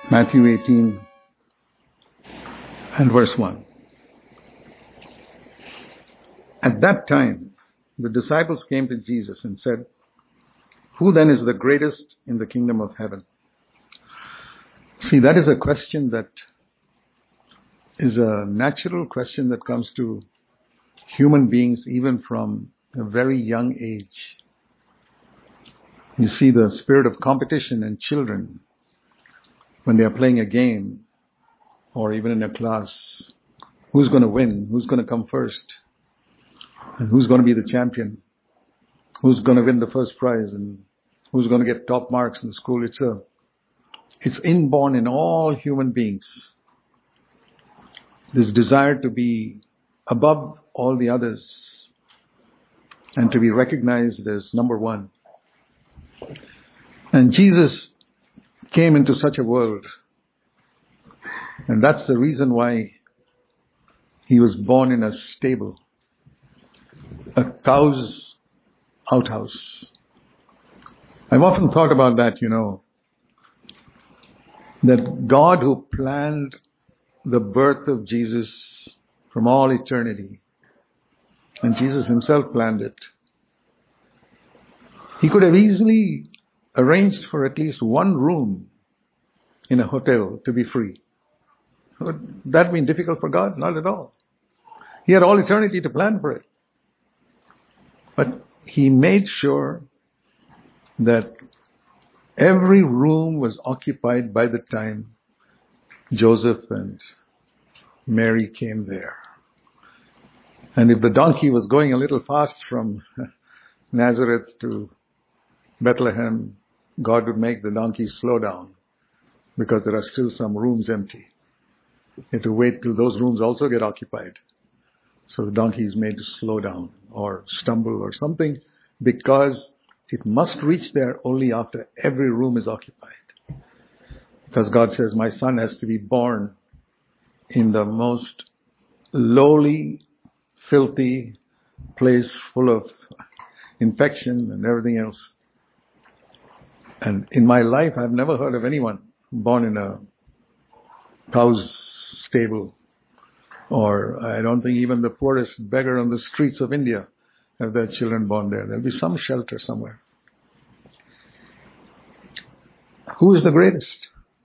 Matthew 18 and verse 1. At that time, the disciples came to Jesus and said, "Who then is the greatest in the kingdom of heaven?" See, that is a question that is a natural question that comes to human beings even from a very young age. You see the spirit of competition in children when they are playing a game or even in a class. Who's going to win? Who's going to come first? And who's going to be the champion? Who's going to win the first prize? And who's going to get top marks in school? It's inborn in all human beings. This desire to be above all the others and to be recognized as number one. And Jesus came into such a world. And that's the reason why he was born in a stable, a cow's outhouse. I've often thought about that, that God who planned the birth of Jesus from all eternity, and Jesus himself planned it, he could have easily arranged for at least one room in a hotel to be free. Would that been difficult for God? Not at all. He had all eternity to plan for it. But he made sure that every room was occupied by the time Joseph and Mary came there. And if the donkey was going a little fast from Nazareth to Bethlehem, God would make the donkey slow down because there are still some rooms empty. You have to wait till those rooms also get occupied. So the donkey is made to slow down or stumble or something because it must reach there only after every room is occupied. Because God says, my son has to be born in the most lowly, filthy place full of infection and everything else. And in my life, I've never heard of anyone born in a cow's stable. Or I don't think even the poorest beggar on the streets of India have their children born there. There'll be some shelter somewhere. Who is the greatest?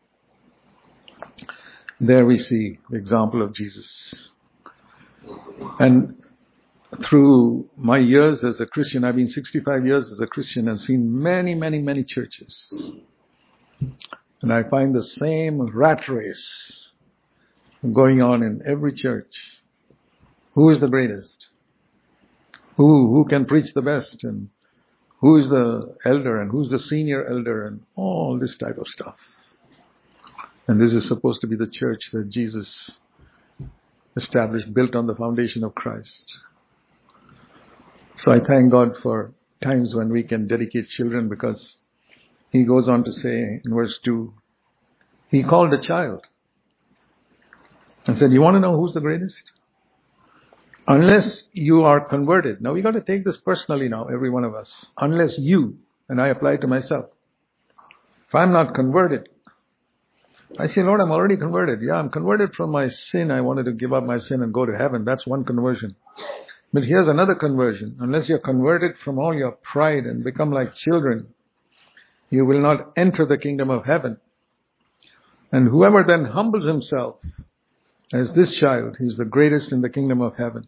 There we see the example of Jesus. And through my years as a Christian, I've been 65 years as a Christian and seen many, many, many churches. And I find the same rat race going on in every church. Who is the greatest? Who can preach the best? And who is the elder? And who's the senior elder? And all this type of stuff. And this is supposed to be the church that Jesus established, built on the foundation of Christ. So I thank God for times when we can dedicate children, because he goes on to say in verse 2, he called a child and said, you want to know who's the greatest? Unless you are converted. Now we got to take this personally now, every one of us. Unless you, and I apply it to myself. If I'm not converted, I say, Lord, I'm already converted. Yeah, I'm converted from my sin. I wanted to give up my sin and go to heaven. That's one conversion. But here's another conversion. Unless you're converted from all your pride and become like children, you will not enter the kingdom of heaven. And whoever then humbles himself as this child, he's the greatest in the kingdom of heaven.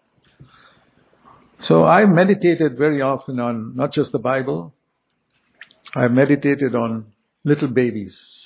So I've meditated very often on not just the Bible. I've meditated on little babies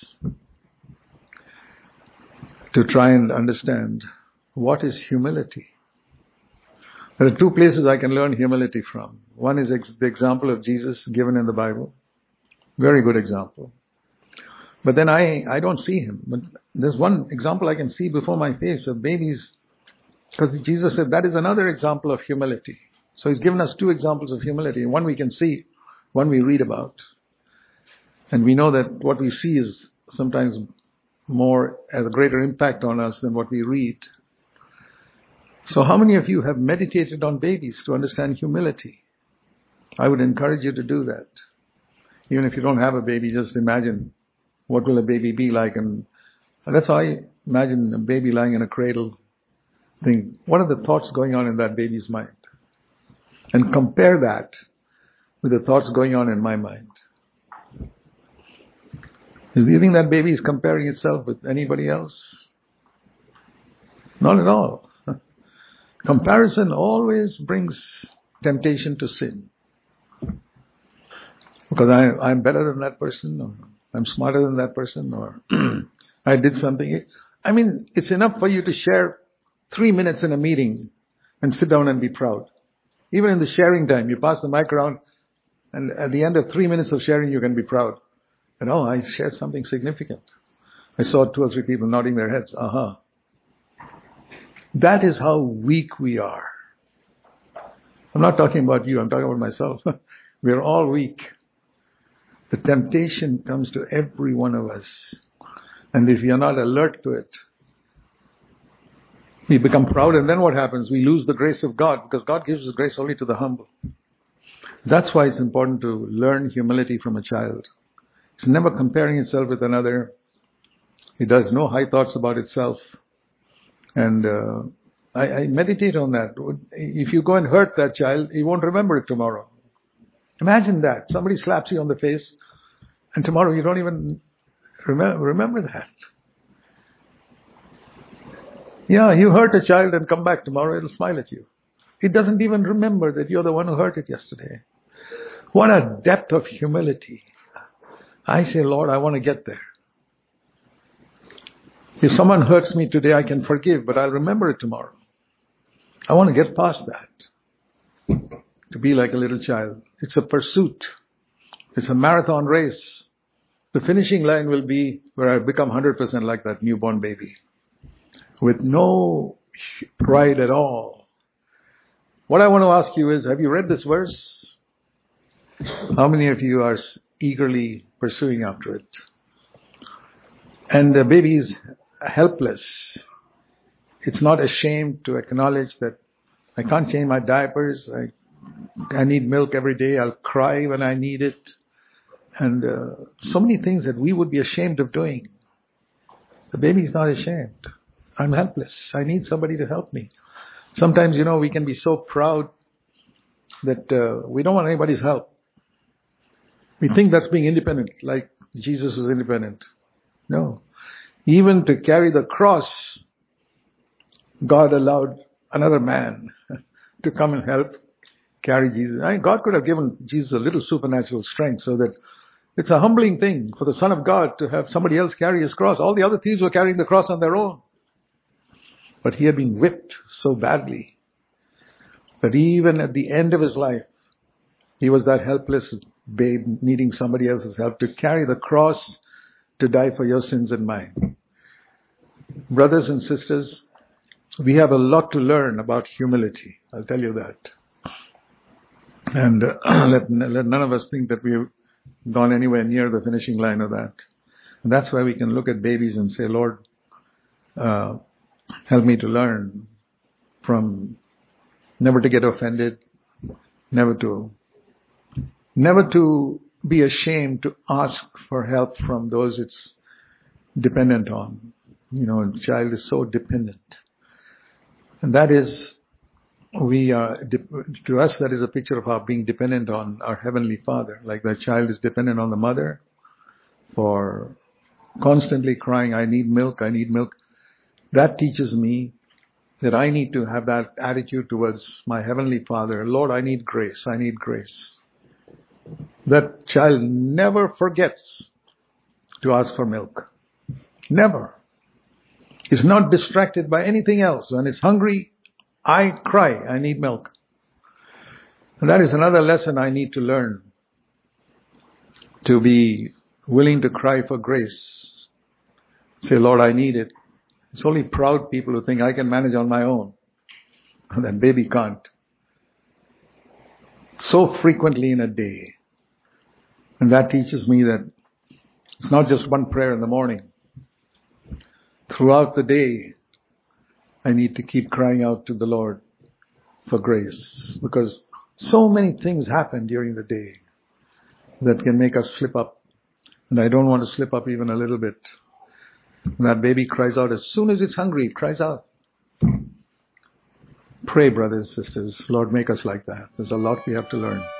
to try and understand what is humility. There are two places I can learn humility from. One is the example of Jesus given in the Bible. Very good example. But then I don't see him. But there's one example I can see before my face of babies, because Jesus said that is another example of humility. So he's given us two examples of humility. One we can see, one we read about. And we know that what we see is sometimes more, has a greater impact on us than what we read. So how many of you have meditated on babies to understand humility? I would encourage you to do that. Even if you don't have a baby, just imagine What will a baby be like? And that's how I imagine a baby lying in a cradle. Think, what are the thoughts going on in that baby's mind? And compare that with the thoughts going on in my mind. Do you think that baby is comparing itself with anybody else? Not at all. Comparison always brings temptation to sin. Because I'm better than that person, or I'm smarter than that person, or I did something. I mean, it's enough for you to share 3 minutes in a meeting and sit down and be proud. Even in the sharing time, you pass the mic around, and at the end of 3 minutes of sharing, you can be proud. And I shared something significant. I saw 2 or 3 people nodding their heads. Aha. That is how weak we are. I'm not talking about you, I'm talking about myself. We are all weak. The temptation comes to every one of us. And if we are not alert to it, we become proud, and then what happens? We lose the grace of God, because God gives His grace only to the humble. That's why it's important to learn humility from a child. It's never comparing itself with another. It does no high thoughts about itself. And I meditate on that. If you go and hurt that child, he won't remember it tomorrow. Imagine that. Somebody slaps you on the face, and tomorrow you don't even remember that. Yeah, you hurt a child and come back tomorrow, it'll smile at you. It doesn't even remember that you're the one who hurt it yesterday. What a depth of humility. I say, Lord, I want to get there. If someone hurts me today, I can forgive, but I'll remember it tomorrow. I want to get past that. To be like a little child. It's a pursuit. It's a marathon race. The finishing line will be where I become 100% like that newborn baby. With no pride at all. What I want to ask you is, have you read this verse? How many of you are eagerly pursuing after it? And the baby is helpless. It's not ashamed to acknowledge that I can't change my diapers. I need milk every day. I'll cry when I need it. And so many things that we would be ashamed of doing. The baby is not ashamed. I'm helpless. I need somebody to help me. Sometimes, we can be so proud that we don't want anybody's help. We think that's being independent, like Jesus is independent. No. Even to carry the cross, God allowed another man to come and help carry Jesus. God could have given Jesus a little supernatural strength so that it's a humbling thing for the Son of God to have somebody else carry His cross. All the other thieves were carrying the cross on their own. But He had been whipped so badly that even at the end of His life, He was that helpless babe needing somebody else's help to carry the cross to die for your sins and mine. Brothers and sisters, we have a lot to learn about humility. I'll tell you that. And let none of us think that we've gone anywhere near the finishing line of that. And that's why we can look at babies and say, Lord, help me to learn from never to get offended, never to be ashamed to ask for help from those it's dependent on. A child is so dependent. And that is, to us, that is a picture of our being dependent on our Heavenly Father. Like the child is dependent on the mother for constantly crying, I need milk, I need milk. That teaches me that I need to have that attitude towards my Heavenly Father. Lord, I need grace, I need grace. That child never forgets to ask for milk. Never. It's not distracted by anything else. When it's hungry, I cry, I need milk. And that is another lesson I need to learn. To be willing to cry for grace. Say, Lord, I need it. It's only proud people who think I can manage on my own. And that baby can't. So frequently in a day. And that teaches me that it's not just one prayer in the morning. Throughout the day, I need to keep crying out to the Lord for grace. Because so many things happen during the day that can make us slip up. And I don't want to slip up even a little bit. When that baby cries out, as soon as it's hungry, it cries out. Pray, brothers and sisters. Lord, make us like that. There's a lot we have to learn.